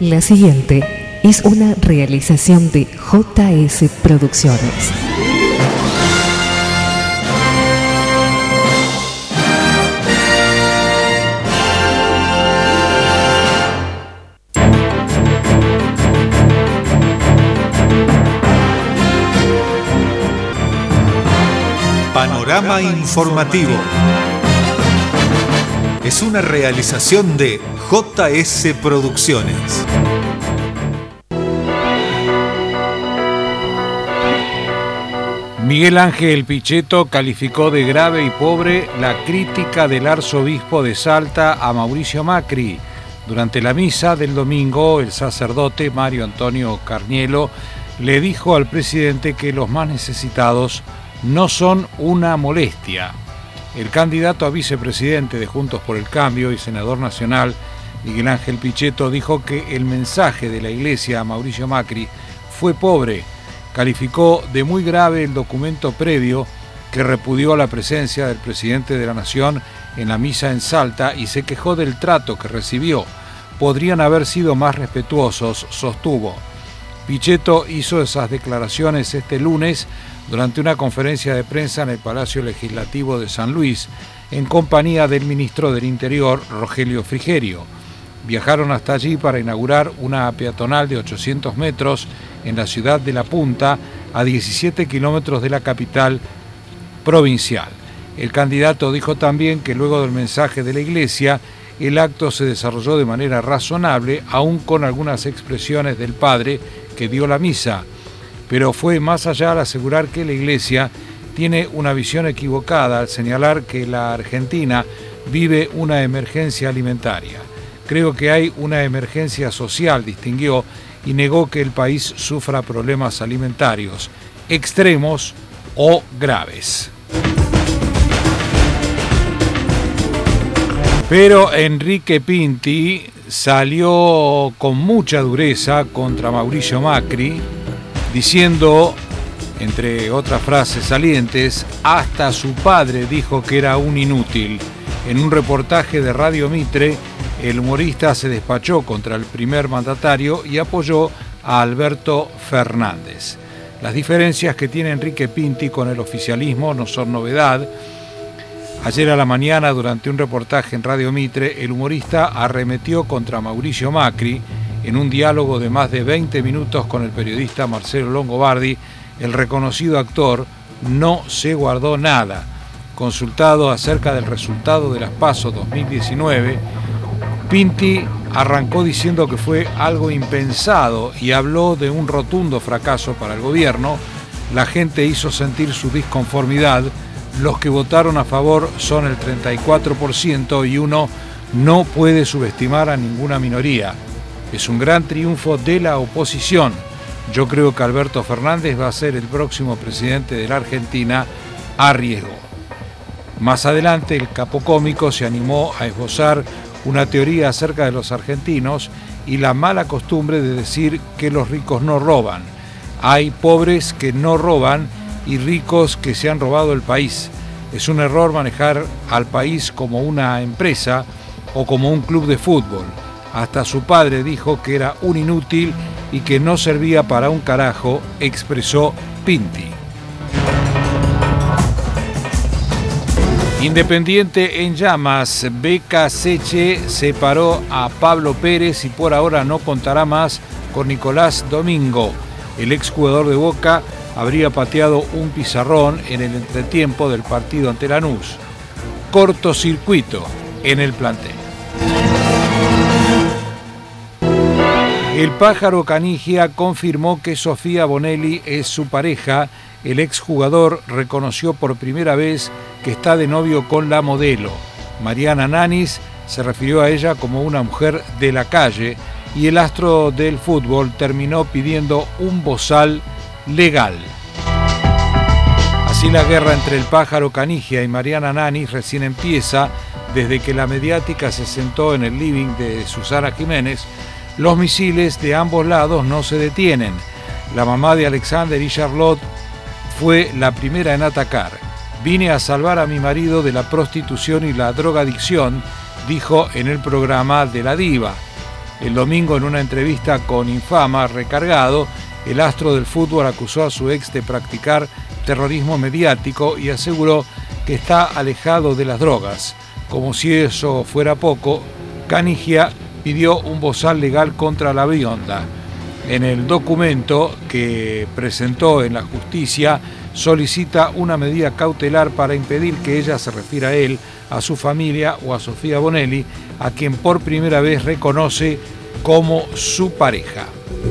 La siguiente es una realización de JS Producciones. Panorama informativo. Es una realización de JS Producciones. Miguel Ángel Pichetto calificó de grave y pobre la crítica del arzobispo de Salta a Mauricio Macri. Durante la misa del domingo, el sacerdote Mario Antonio Carnielo le dijo al presidente que los más necesitados no son una molestia. El candidato a vicepresidente de Juntos por el Cambio y senador nacional, Miguel Ángel Pichetto, dijo que el mensaje de la Iglesia a Mauricio Macri fue pobre. Calificó de muy grave el documento previo que repudió la presencia del presidente de la Nación en la misa en Salta y se quejó del trato que recibió. Podrían haber sido más respetuosos, sostuvo. Pichetto hizo esas declaraciones este lunes durante una conferencia de prensa en el Palacio Legislativo de San Luis, en compañía del ministro del Interior, Rogelio Frigerio. Viajaron hasta allí para inaugurar una peatonal de 800 metros en la ciudad de La Punta, a 17 kilómetros de la capital provincial. El candidato dijo también que luego del mensaje de la Iglesia, el acto se desarrolló de manera razonable, aún con algunas expresiones del padre que dio la misa, pero fue más allá al asegurar que la Iglesia tiene una visión equivocada al señalar que la Argentina vive una emergencia alimentaria. Creo que hay una emergencia social, distinguió, y negó que el país sufra problemas alimentarios extremos o graves. Pero Enrique Pinti salió con mucha dureza contra Mauricio Macri, diciendo, entre otras frases salientes, hasta su padre dijo que era un inútil. En un reportaje de Radio Mitre, el humorista se despachó contra el primer mandatario y apoyó a Alberto Fernández. Las diferencias que tiene Enrique Pinti con el oficialismo no son novedad. Ayer a la mañana, durante un reportaje en Radio Mitre, el humorista arremetió contra Mauricio Macri. En un diálogo de más de 20 minutos con el periodista Marcelo Longobardi, el reconocido actor no se guardó nada. Consultado acerca del resultado de las PASO 2019, Pinti arrancó diciendo que fue algo impensado y habló de un rotundo fracaso para el gobierno. La gente hizo sentir su disconformidad. Los que votaron a favor son el 34% y uno no puede subestimar a ninguna minoría. Es un gran triunfo de la oposición. Yo creo que Alberto Fernández va a ser el próximo presidente de la Argentina, arriesgó. Más adelante, el capo cómico se animó a esbozar una teoría acerca de los argentinos y la mala costumbre de decir que los ricos no roban. Hay pobres que no roban y ricos que se han robado el país. Es un error manejar al país como una empresa o como un club de fútbol. Hasta su padre dijo que era un inútil y que no servía para un carajo, expresó Pinti. Independiente en llamas, Beca Seche separó a Pablo Pérez y por ahora no contará más con Nicolás Domingo. El exjugador de Boca habría pateado un pizarrón en el entretiempo del partido ante Lanús. Cortocircuito en el plantel. El pájaro Canigia confirmó que Sofía Bonelli es su pareja. El exjugador reconoció por primera vez que está de novio con la modelo. Mariana Nanis se refirió a ella como una mujer de la calle y el astro del fútbol terminó pidiendo un bozal legal. Así la guerra entre el pájaro Canigia y Mariana Nanis recién empieza. Desde que la mediática se sentó en el living de Susana Jiménez, los misiles de ambos lados no se detienen. La mamá de Alexander y Charlotte fue la primera en atacar. Vine a salvar a mi marido de la prostitución y la drogadicción, dijo en el programa de la diva. El domingo, en una entrevista con Infama Recargado, el astro del fútbol acusó a su ex de practicar terrorismo mediático y aseguró que está alejado de las drogas. Como si eso fuera poco, Canigia pidió un bozal legal contra la Bionda. En el documento que presentó en la justicia, solicita una medida cautelar para impedir que ella se refiera a él, a su familia o a Sofía Bonelli, a quien por primera vez reconoce como su pareja.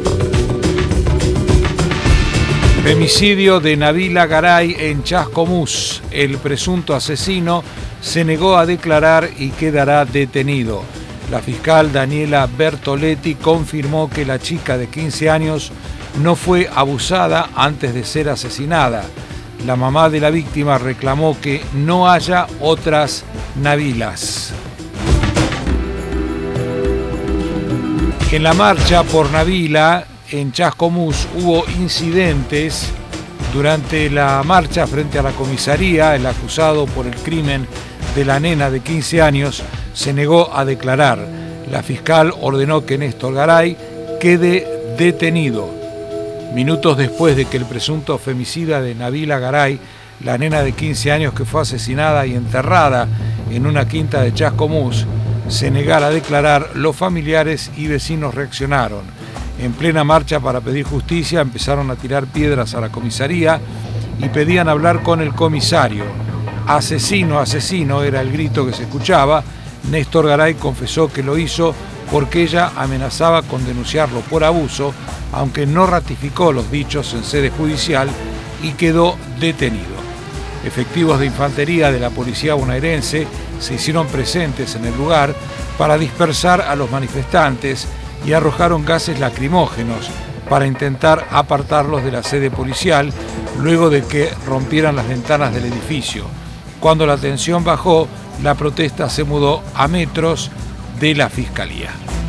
Femicidio de Nabila Garay en Chascomús. El presunto asesino se negó a declarar y quedará detenido. La fiscal Daniela Bertoletti confirmó que la chica de 15 años no fue abusada antes de ser asesinada. La mamá de la víctima reclamó que no haya otras Nabilas. En la marcha por Nabila, en Chascomús, hubo incidentes. Durante la marcha frente a la comisaría, el acusado por el crimen de la nena de 15 años se negó a declarar. La fiscal ordenó que Néstor Garay quede detenido. Minutos después de que el presunto femicida de Nabila Garay, la nena de 15 años que fue asesinada y enterrada en una quinta de Chascomús, se negara a declarar, los familiares y vecinos reaccionaron. En plena marcha para pedir justicia, empezaron a tirar piedras a la comisaría y pedían hablar con el comisario. Asesino, asesino, era el grito que se escuchaba. Néstor Garay confesó que lo hizo porque ella amenazaba con denunciarlo por abuso, aunque no ratificó los dichos en sede judicial, y quedó detenido. Efectivos de infantería de la policía bonaerense se hicieron presentes en el lugar para dispersar a los manifestantes y arrojaron gases lacrimógenos para intentar apartarlos de la sede policial luego de que rompieran las ventanas del edificio. Cuando la tensión bajó, la protesta se mudó a metros de la Fiscalía.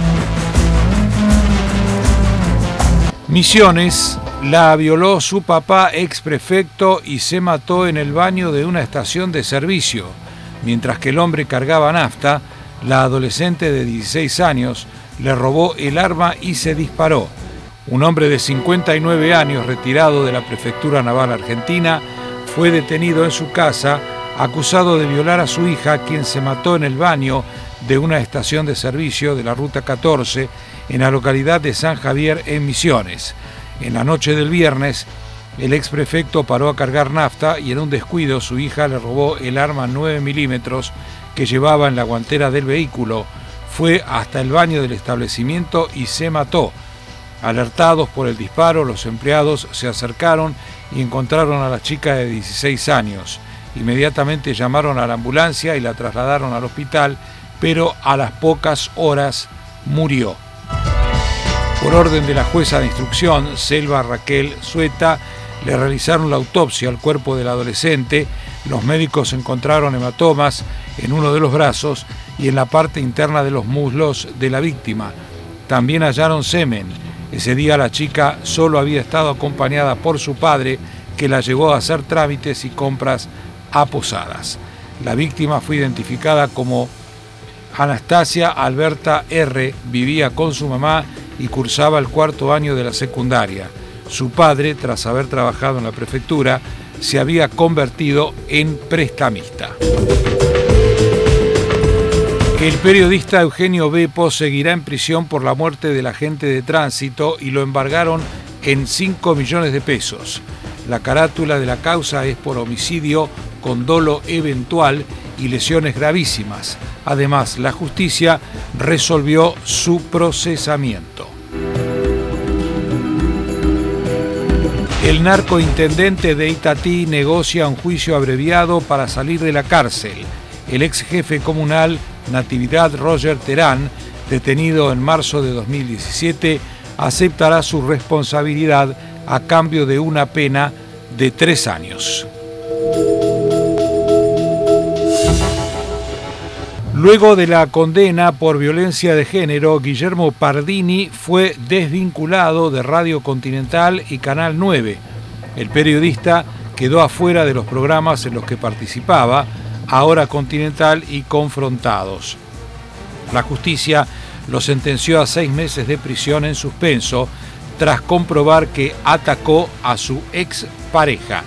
Misiones, la violó su papá exprefecto y se mató en el baño de una estación de servicio. Mientras que el hombre cargaba nafta, la adolescente de 16 años le robó el arma y se disparó. Un hombre de 59 años, retirado de la Prefectura Naval Argentina, fue detenido en su casa acusado de violar a su hija, quien se mató en el baño de una estación de servicio de la Ruta 14 en la localidad de San Javier, en Misiones. En la noche del viernes, el exprefecto paró a cargar nafta y en un descuido su hija le robó el arma 9 milímetros que llevaba en la guantera del vehículo. Fue hasta el baño del establecimiento y se mató. Alertados por el disparo, los empleados se acercaron y encontraron a la chica de 16 años. Inmediatamente llamaron a la ambulancia y la trasladaron al hospital, pero a las pocas horas murió. Por orden de la jueza de instrucción, Selva Raquel Sueta, le realizaron la autopsia al cuerpo del adolescente. Los médicos encontraron hematomas en uno de los brazos y en la parte interna de los muslos de la víctima. También hallaron semen. Ese día la chica solo había estado acompañada por su padre, que la llevó a hacer trámites y compras a Posadas. La víctima fue identificada como Anastasia Alberta R., vivía con su mamá y cursaba el 4º año de la secundaria. Su padre, tras haber trabajado en la prefectura, se había convertido en prestamista. El periodista Eugenio Beppo seguirá en prisión por la muerte del agente de tránsito y lo embargaron en 5 millones de pesos. La carátula de la causa es por homicidio con dolo eventual y lesiones gravísimas. Además, la justicia resolvió su procesamiento. El narcointendente de Itatí negocia un juicio abreviado para salir de la cárcel. El ex jefe comunal Natividad Roger Terán, detenido en marzo de 2017, aceptará su responsabilidad a cambio de una pena de 3 años. Luego de la condena por violencia de género, Guillermo Pardini fue desvinculado de Radio Continental y Canal 9. El periodista quedó afuera de los programas en los que participaba, Ahora Continental y Confrontados. La justicia lo sentenció a 6 meses de prisión en suspenso tras comprobar que atacó a su expareja.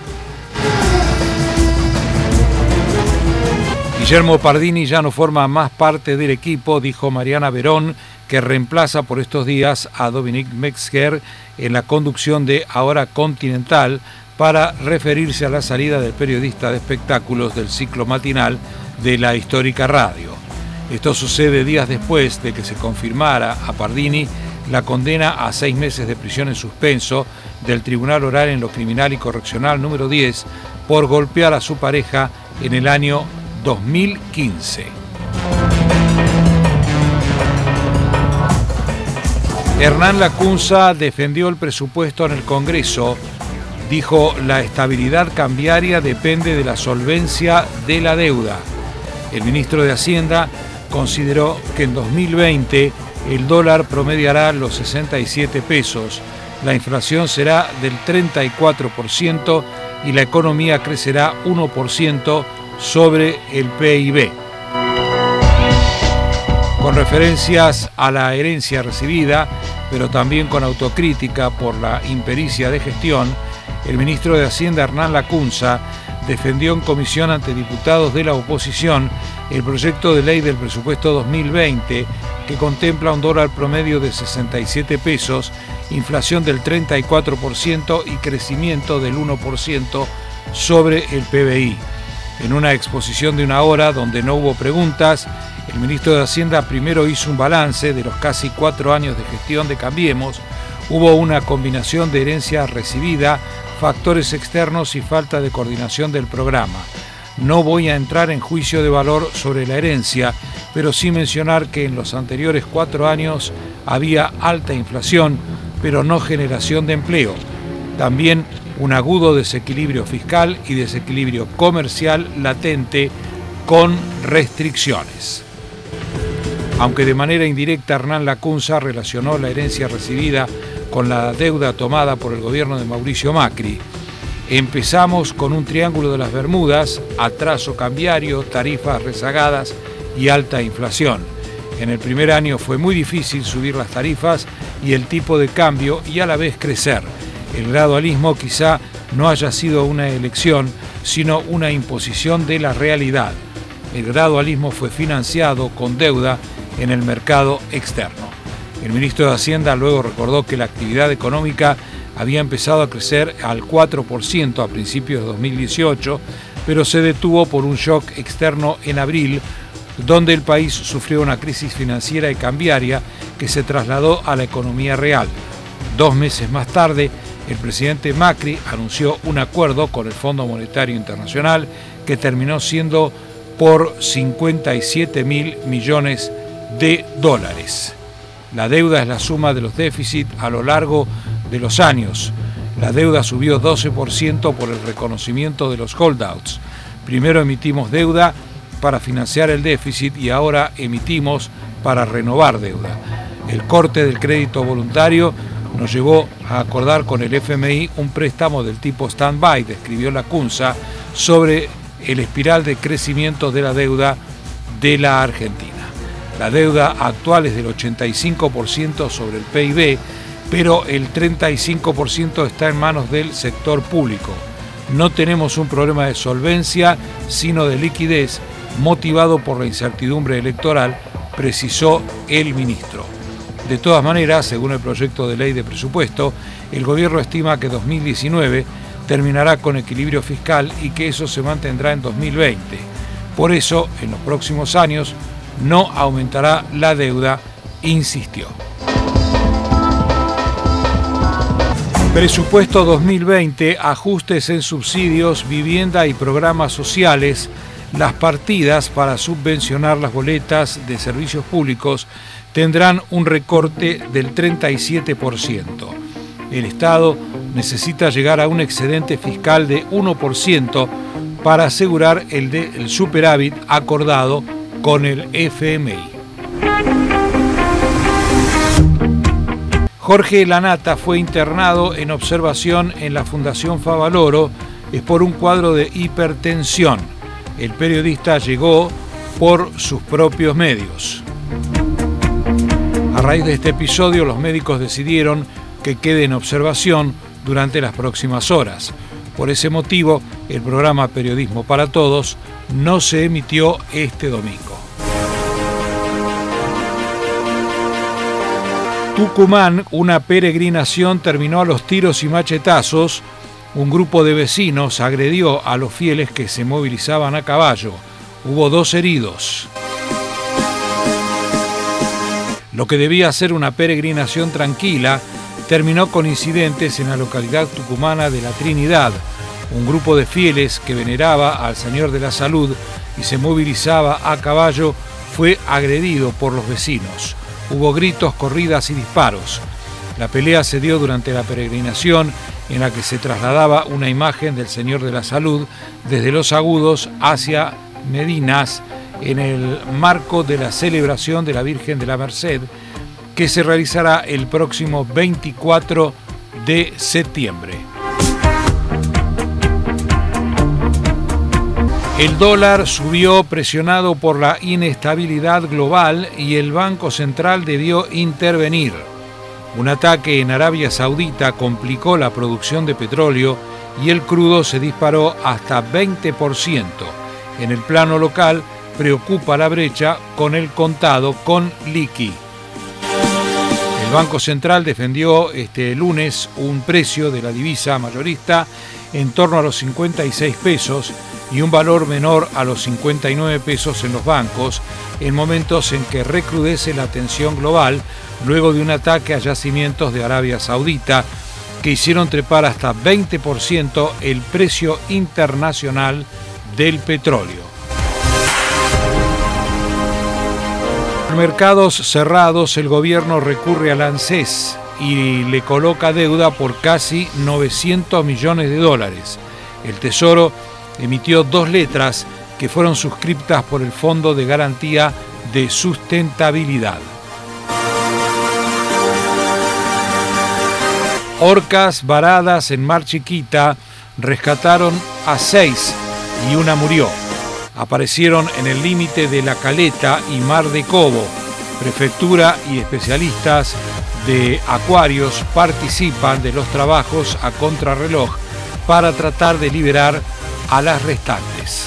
Guillermo Pardini ya no forma más parte del equipo, dijo Mariana Verón, que reemplaza por estos días a Dominique Metzger en la conducción de Ahora Continental, para referirse a la salida del periodista de espectáculos del ciclo matinal de la histórica radio. Esto sucede días después de que se confirmara a Pardini la condena a 6 meses de prisión en suspenso del Tribunal Oral en lo Criminal y Correccional número 10 por golpear a su pareja en el año 2015. Hernán Lacunza defendió el presupuesto en el Congreso. Dijo, la estabilidad cambiaria depende de la solvencia de la deuda. El ministro de Hacienda consideró que en 2020 el dólar promediará los 67 pesos, la inflación será del 34% y la economía crecerá 1% sobre el PIB. Con referencias a la herencia recibida, pero también con autocrítica por la impericia de gestión, el ministro de Hacienda, Hernán Lacunza, defendió en comisión ante diputados de la oposición el proyecto de ley del presupuesto 2020 que contempla un dólar promedio de 67 pesos, inflación del 34% y crecimiento del 1% sobre el PBI. En una exposición de 1 hora donde no hubo preguntas, el ministro de Hacienda primero hizo un balance de los casi 4 años de gestión de Cambiemos. Hubo una combinación de herencia recibida, factores externos y falta de coordinación del programa. No voy a entrar en juicio de valor sobre la herencia, pero sí mencionar que en los anteriores 4 años había alta inflación, pero no generación de empleo. También un agudo desequilibrio fiscal y desequilibrio comercial latente con restricciones. Aunque de manera indirecta Hernán Lacunza relacionó la herencia recibida con la deuda tomada por el gobierno de Mauricio Macri. Empezamos con un triángulo de las Bermudas, atraso cambiario, tarifas rezagadas y alta inflación. En el primer año fue muy difícil subir las tarifas y el tipo de cambio y a la vez crecer. El gradualismo quizá no haya sido una elección, sino una imposición de la realidad. El gradualismo fue financiado con deuda en el mercado externo. El ministro de Hacienda luego recordó que la actividad económica había empezado a crecer al 4% a principios de 2018, pero se detuvo por un shock externo en abril, donde el país sufrió una crisis financiera y cambiaria que se trasladó a la economía real. 2 meses más tarde, el presidente Macri anunció un acuerdo con el Fondo Monetario Internacional que terminó siendo por 57.000 millones de dólares. La deuda es la suma de los déficits a lo largo de los años. La deuda subió 12% por el reconocimiento de los holdouts. Primero emitimos deuda para financiar el déficit y ahora emitimos para renovar deuda. El corte del crédito voluntario nos llevó a acordar con el FMI un préstamo del tipo stand-by, describió Lacunza, sobre el espiral de crecimiento de la deuda de la Argentina. La deuda actual es del 85% sobre el PIB, pero el 35% está en manos del sector público. No tenemos un problema de solvencia, sino de liquidez, motivado por la incertidumbre electoral, precisó el ministro. De todas maneras, según el proyecto de ley de presupuesto, el gobierno estima que 2019 terminará con equilibrio fiscal y que eso se mantendrá en 2020. Por eso, en los próximos años, no aumentará la deuda, insistió. Presupuesto 2020, ajustes en subsidios, vivienda y programas sociales. Las partidas para subvencionar las boletas de servicios públicos tendrán un recorte del 37%. El Estado necesita llegar a un excedente fiscal de 1% para asegurar el superávit acordado con el FMI. Jorge Lanata fue internado en observación en la Fundación Favaloro por un cuadro de hipertensión. El periodista llegó por sus propios medios. raíz de este episodio, los médicos decidieron que quede en observación durante las próximas horas. Por ese motivo, el programa Periodismo para Todos no se emitió este domingo. Tucumán, una peregrinación terminó a los tiros y machetazos. Un grupo de vecinos agredió a los fieles que se movilizaban a caballo. Hubo 2 heridos. Lo que debía ser una peregrinación tranquila terminó con incidentes en la localidad tucumana de La Trinidad. Un grupo de fieles que veneraba al Señor de la Salud y se movilizaba a caballo fue agredido por los vecinos. Hubo gritos, corridas y disparos. La pelea se dio durante la peregrinación en la que se trasladaba una imagen del Señor de la Salud desde Los Agudos hacia Medinas en el marco de la celebración de la Virgen de la Merced, que se realizará el próximo 24 de septiembre. El dólar subió presionado por la inestabilidad global y el Banco Central debió intervenir. Un ataque en Arabia Saudita complicó la producción de petróleo y el crudo se disparó hasta 20%. En el plano local preocupa la brecha con el contado con liqui. El Banco Central defendió este lunes un precio de la divisa mayorista en torno a los 56 pesos y un valor menor a los 59 pesos en los bancos, en momentos en que recrudece la tensión global luego de un ataque a yacimientos de Arabia Saudita que hicieron trepar hasta 20% el precio internacional del petróleo. En mercados cerrados, el gobierno recurre al ANSES y le coloca deuda por casi 900 millones de dólares. El Tesoro emitió 2 letras que fueron suscriptas por el Fondo de Garantía de Sustentabilidad. Orcas varadas en Mar Chiquita rescataron a 6 y una murió. Aparecieron en el límite de La Caleta y Mar de Cobo. Prefectura y especialistas de acuarios participan de los trabajos a contrarreloj para tratar de liberar a las restantes.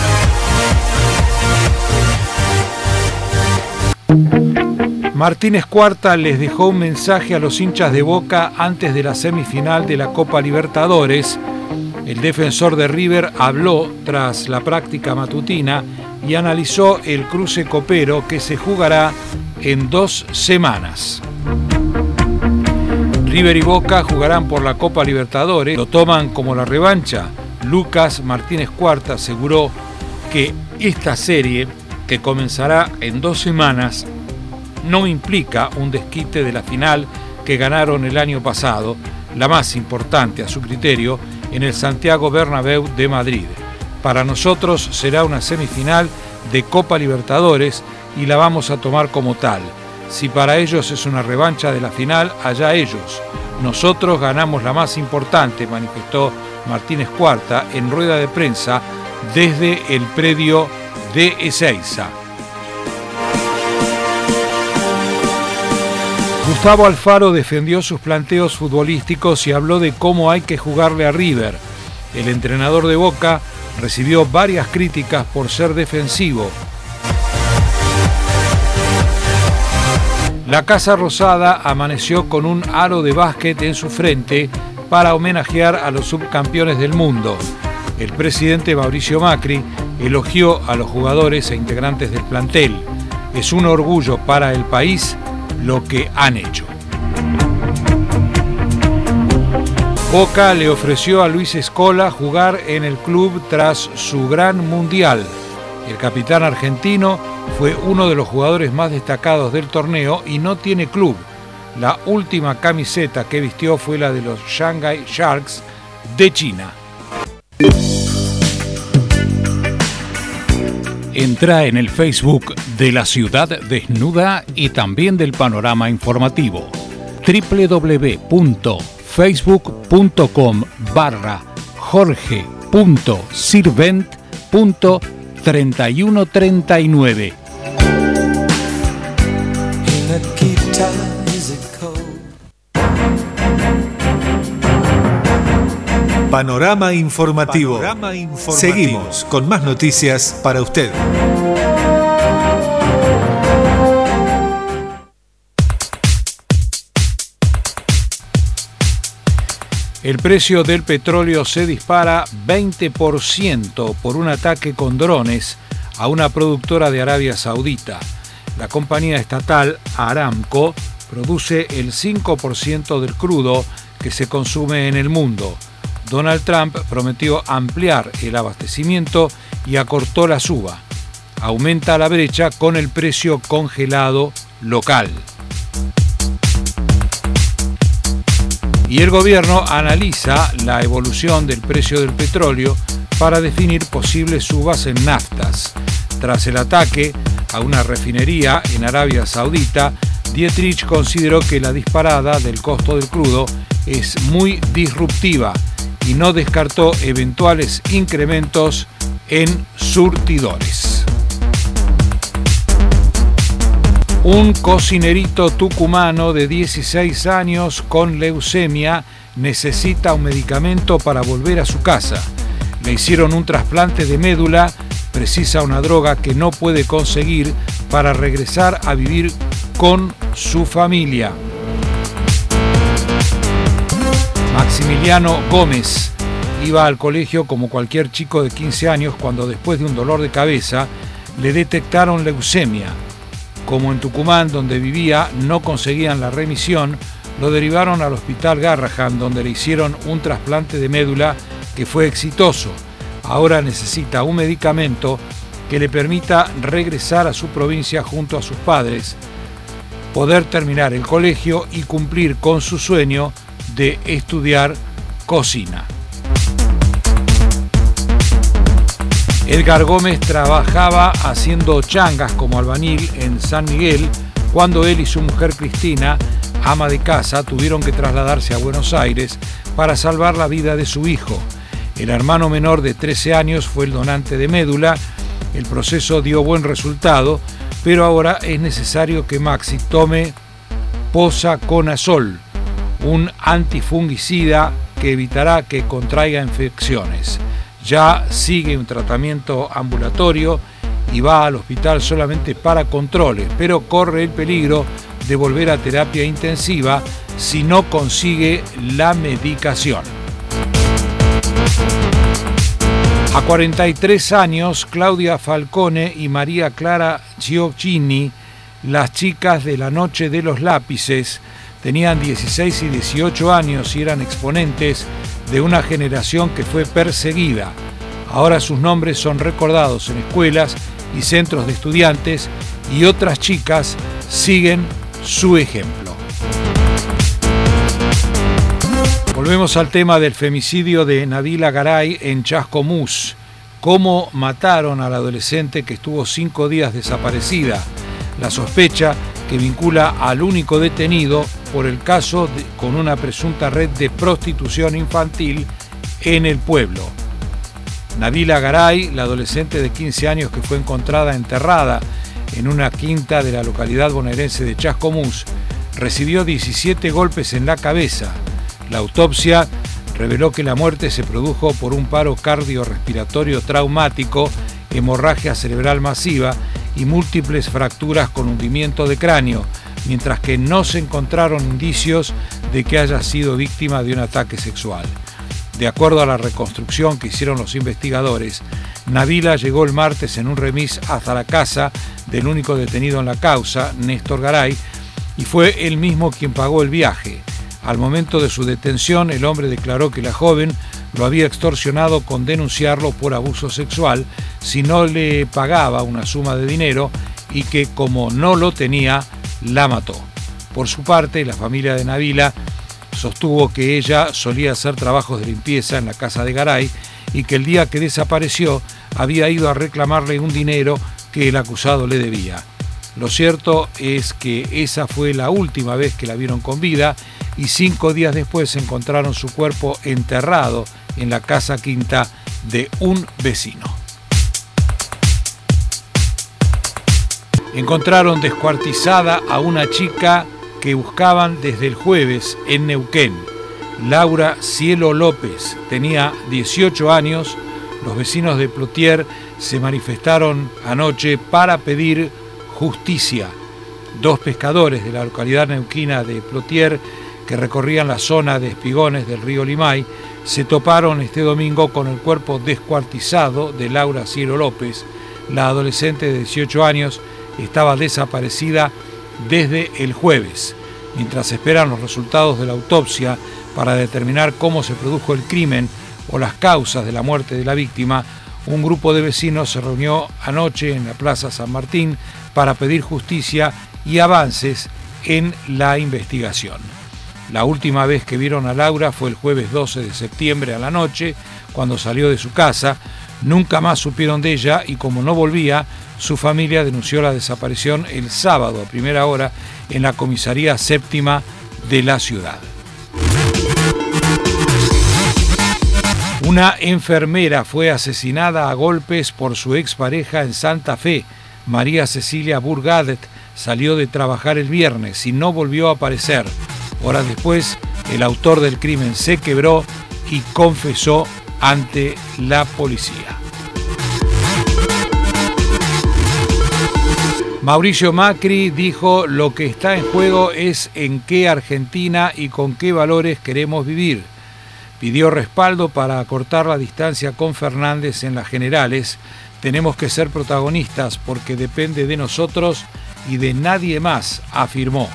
Martínez Cuarta les dejó un mensaje a los hinchas de Boca antes de la semifinal de la Copa Libertadores. El defensor de River habló tras la práctica matutina y analizó el cruce copero que se jugará en 2 semanas. River y Boca jugarán por la Copa Libertadores. ¿Lo toman como la revancha? Lucas Martínez Cuarta aseguró que esta serie, que comenzará en 2 semanas, no implica un desquite de la final que ganaron el año pasado, la más importante a su criterio, en el Santiago Bernabéu de Madrid. Para nosotros será una semifinal de Copa Libertadores y la vamos a tomar como tal. Si para ellos es una revancha de la final, allá ellos. Nosotros ganamos la más importante, manifestó Martínez Cuarta en rueda de prensa desde el predio de Ezeiza. Gustavo Alfaro defendió sus planteos futbolísticos y habló de cómo hay que jugarle a River. El entrenador de Boca recibió varias críticas por ser defensivo. La Casa Rosada amaneció con un aro de básquet en su frente para homenajear a los subcampeones del mundo. El presidente Mauricio Macri elogió a los jugadores e integrantes del plantel. Es un orgullo para el país lo que han hecho. Boca le ofreció a Luis Scola jugar en el club tras su gran mundial. El capitán argentino fue uno de los jugadores más destacados del torneo y no tiene club. La última camiseta que vistió fue la de los Shanghai Sharks de China. Entra en el Facebook de La Ciudad Desnuda y también del Panorama Informativo. www.facebook.com/jorge.sirvent.3139. Panorama informativo. Seguimos con más noticias para usted. El precio del petróleo se dispara 20% por un ataque con drones a una productora de Arabia Saudita. La compañía estatal Aramco produce el 5% del crudo que se consume en el mundo. Donald Trump prometió ampliar el abastecimiento y acortó la suba. Aumenta la brecha con el precio congelado local. Y el gobierno analiza la evolución del precio del petróleo para definir posibles subas en naftas. Tras el ataque a una refinería en Arabia Saudita, Dietrich consideró que la disparada del costo del crudo es muy disruptiva y no descartó eventuales incrementos en surtidores. Un cocinerito tucumano de 16 años con leucemia necesita un medicamento para volver a su casa. Le hicieron un trasplante de médula, precisa una droga que no puede conseguir para regresar a vivir con su familia. Maximiliano Gómez iba al colegio como cualquier chico de 15 años cuando después de un dolor de cabeza le detectaron leucemia. Como en Tucumán, donde vivía, no conseguían la remisión, lo derivaron al Hospital Garrahan, donde le hicieron un trasplante de médula que fue exitoso. Ahora necesita un medicamento que le permita regresar a su provincia junto a sus padres, poder terminar el colegio y cumplir con su sueño de estudiar cocina. Edgar Gómez trabajaba haciendo changas como albañil en San Miguel cuando él y su mujer Cristina, ama de casa, tuvieron que trasladarse a Buenos Aires para salvar la vida de su hijo. El hermano menor de 13 años fue el donante de médula. El proceso dio buen resultado, pero ahora es necesario que Maxi tome posaconazol, un antifungicida que evitará que contraiga infecciones. Ya sigue un tratamiento ambulatorio y va al hospital solamente para controles, pero corre el peligro de volver a terapia intensiva si no consigue la medicación. A 43 años, Claudia Falcone y María Clara Gioacchini, las chicas de la Noche de los Lápices, tenían 16 y 18 años y eran exponentes de una generación que fue perseguida. Ahora sus nombres son recordados en escuelas y centros de estudiantes y otras chicas siguen su ejemplo. Volvemos al tema del femicidio de Nabila Garay en Chascomús. Cómo mataron a la adolescente que estuvo 5 días desaparecida. La sospecha que vincula al único detenido por el caso con una presunta red de prostitución infantil en el pueblo. Nabila Garay, la adolescente de 15 años que fue encontrada enterrada en una quinta de la localidad bonaerense de Chascomús, recibió 17 golpes en la cabeza. La autopsia reveló que la muerte se produjo por un paro cardiorrespiratorio traumático, hemorragia cerebral masiva y múltiples fracturas con hundimiento de cráneo, mientras que no se encontraron indicios de que haya sido víctima de un ataque sexual. De acuerdo a la reconstrucción que hicieron los investigadores, Nabila llegó el martes en un remis hasta la casa del único detenido en la causa, Néstor Garay, y fue él mismo quien pagó el viaje. Al momento de su detención, el hombre declaró que la joven lo había extorsionado con denunciarlo por abuso sexual si no le pagaba una suma de dinero y que, como no lo tenía, la mató. Por su parte, la familia de Nabila sostuvo que ella solía hacer trabajos de limpieza en la casa de Garay y que el día que desapareció había ido a reclamarle un dinero que el acusado le debía. Lo cierto es que esa fue la última vez que la vieron con vida y 5 días después encontraron su cuerpo enterrado en la casa quinta de un vecino. Encontraron descuartizada a una chica que buscaban desde el jueves en Neuquén. Laura Cielo López tenía 18 años. Los vecinos de Plotier se manifestaron anoche para pedir justicia. 2 pescadores de la localidad neuquina de Plotier, que recorrían la zona de Espigones del río Limay, se toparon este domingo con el cuerpo descuartizado de Laura Cielo López. La adolescente de 18 años estaba desaparecida desde el jueves. Mientras esperan los resultados de la autopsia para determinar cómo se produjo el crimen o las causas de la muerte de la víctima, un grupo de vecinos se reunió anoche en la Plaza San Martín para pedir justicia y avances en la investigación. La última vez que vieron a Laura fue el jueves 12 de septiembre a la noche, cuando salió de su casa. Nunca más supieron de ella y como no volvía, su familia denunció la desaparición el sábado a primera hora en la comisaría séptima de la ciudad. Una enfermera fue asesinada a golpes por su expareja en Santa Fe. María Cecilia Burgadet salió de trabajar el viernes y no volvió a aparecer. Horas después, el autor del crimen se quebró y confesó ante la policía. Mauricio Macri dijo: lo que está en juego es en qué Argentina y con qué valores queremos vivir. Pidió respaldo para acortar la distancia con Fernández en las generales. Tenemos que ser protagonistas porque depende de nosotros y de nadie más, afirmó.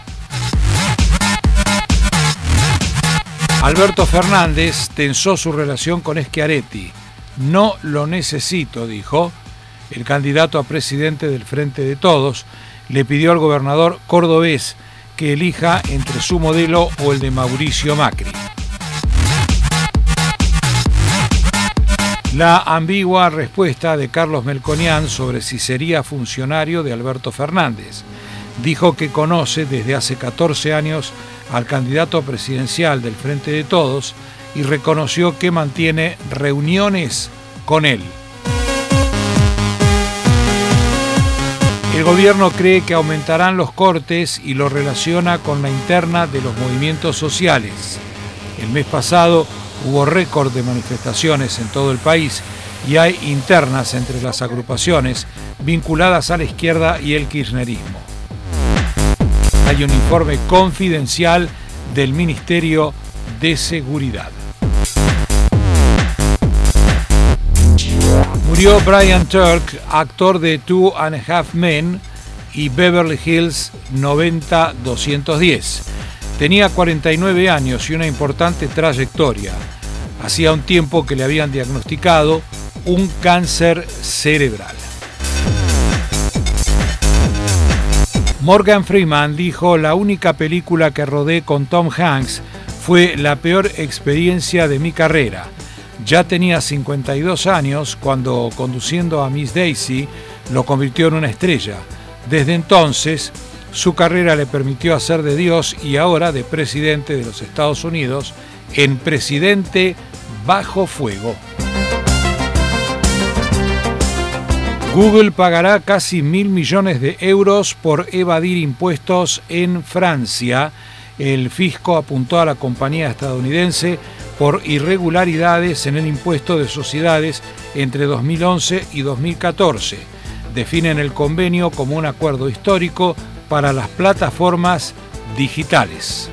Alberto Fernández tensó su relación con Schiaretti. No lo necesito, dijo. El candidato a presidente del Frente de Todos le pidió al gobernador cordobés que elija entre su modelo o el de Mauricio Macri. La ambigua respuesta de Carlos Melconian sobre si sería funcionario de Alberto Fernández. Dijo que conoce desde hace 14 años al candidato presidencial del Frente de Todos y reconoció que mantiene reuniones con él. El gobierno cree que aumentarán los cortes y lo relaciona con la interna de los movimientos sociales. El mes pasado hubo récord de manifestaciones en todo el país y hay internas entre las agrupaciones vinculadas a la izquierda y el kirchnerismo. Hay un informe confidencial del Ministerio de Seguridad. Murió Brian Turk, actor de Two and a Half Men y Beverly Hills 90210. Tenía 49 años y una importante trayectoria. Hacía un tiempo que le habían diagnosticado un cáncer cerebral. Morgan Freeman dijo: la única película que rodé con Tom Hanks fue la peor experiencia de mi carrera. Ya tenía 52 años cuando, conduciendo a Miss Daisy, lo convirtió en una estrella. Desde entonces, su carrera le permitió hacer de Dios y ahora de presidente de los Estados Unidos en Presidente bajo fuego. Google pagará casi 1.000 millones de euros por evadir impuestos en Francia. El fisco apuntó a la compañía estadounidense por irregularidades en el impuesto de sociedades entre 2011 y 2014. Definen el convenio como un acuerdo histórico para las plataformas digitales.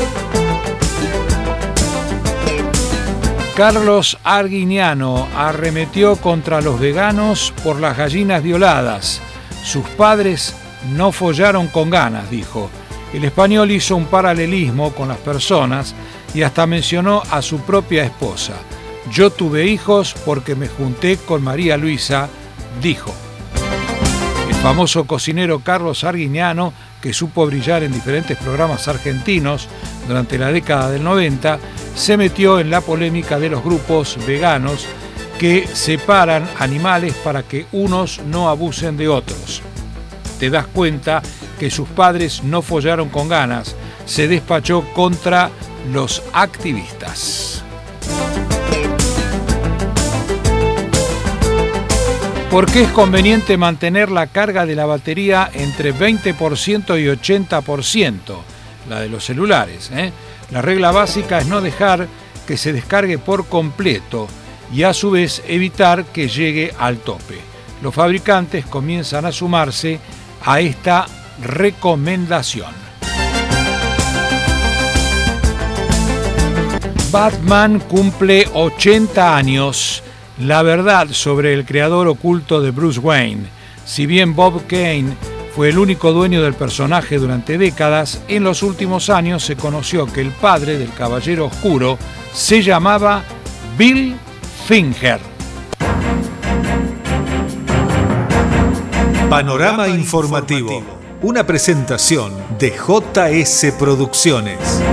Carlos Arguiñano arremetió contra los veganos por las gallinas violadas. Sus padres no follaron con ganas, dijo. El español hizo un paralelismo con las personas y hasta mencionó a su propia esposa. Yo tuve hijos porque me junté con María Luisa, dijo. El famoso cocinero Carlos Arguiñano, que supo brillar en diferentes programas argentinos durante la década del 90, se metió en la polémica de los grupos veganos que separan animales para que unos no abusen de otros. Te das cuenta que sus padres no follaron con ganas, se despachó contra los activistas. ¿Por qué es conveniente mantener la carga de la batería entre 20% y 80%? la de los celulares. La regla básica es no dejar que se descargue por completo y a su vez evitar que llegue al tope. Los fabricantes comienzan a sumarse a esta recomendación. Batman cumple 80 años. La verdad sobre el creador oculto de Bruce Wayne. Si bien Bob Kane fue el único dueño del personaje durante décadas, en los últimos años se conoció que el padre del Caballero Oscuro se llamaba Bill Finger. Panorama informativo. Una presentación de JS Producciones.